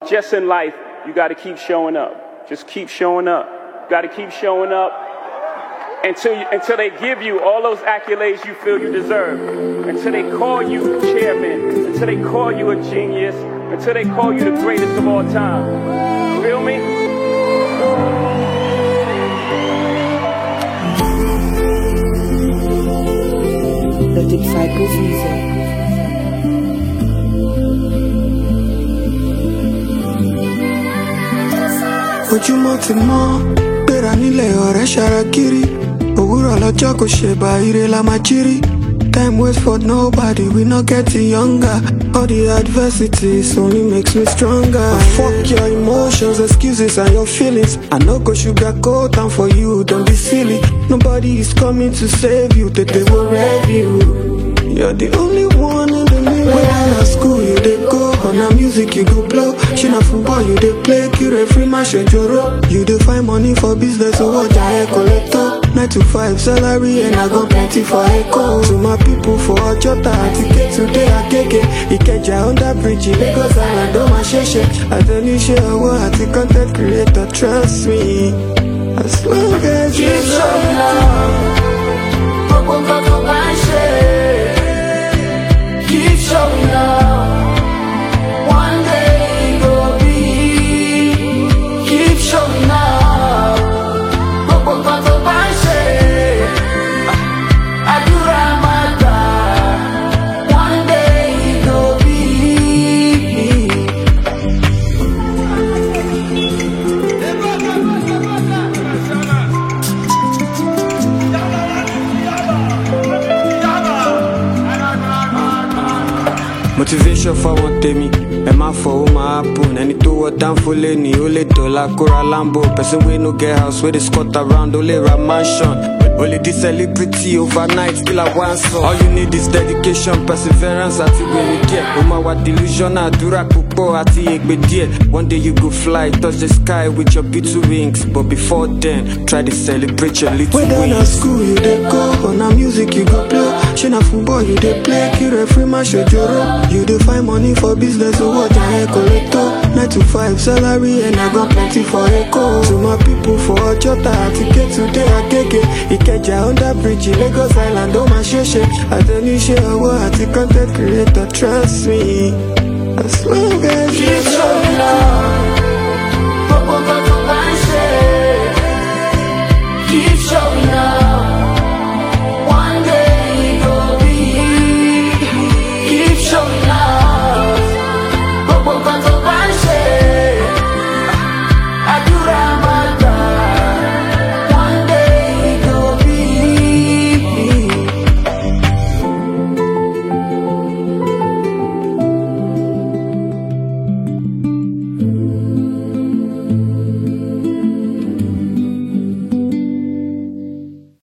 Just in life, you got to keep showing up. Just keep showing up. You got to keep showing up until they give you all those accolades you feel you deserve. Until they call you chairman. Until they call you a genius. Until they call you the greatest of all time. Feel me? The Disciple Visa. Ojúmọ́ ti mọ́, gbéra nílẹ̀ ọ̀rẹ́ ṣarakiri. Òwúrọ̀ lọ́jọ́ kò ṣe bá ire la máa jírí. Time waits for nobody, we not getting younger. All the adversities only makes me stronger. Fuck your emotions, excuses and your feelings. I no go sugarcoat and for you, don't be silly. Nobody is coming to save you, that they will rev you. You're the only one in the middle. When at school you dey go, on a music you go blow. She na football you dey play, cure free match joro. You dey find money for business, so what I collector. 9 to 5 salary and I got plenty for echo. To my people for Ojota, ticket today I take it. Ikeja on that bridge, Lagos Island, on my sheshe. I tell you share what the content creator, trust me. As long as you show love, keep showing up. One day it will be. Keep showing up. One day it will be. Motivation for one me, and my for my happen. And it do what down for any, only dollar, cora lambo. Person we no get house, where they squat around, only a mansion. Only this celebrity overnight, still a one song. All you need is dedication, perseverance, at it when you get. Oma wa delusion, dura kupo, at it. One day you go fly, touch the sky with your beautiful wings. But before then, try to celebrate your little wings. When at school you dey go, on a music you go blow. She na football you dey play, cure free match joro. You dey find money for business, so what I collector. 9 to 5 salary and I got plenty for echo. To my people for Ojota, ticket today I take it. Ikeja on that bridge, Lagos Island, on my sheshe. I tell you share what the content creator, trust me. As long as you show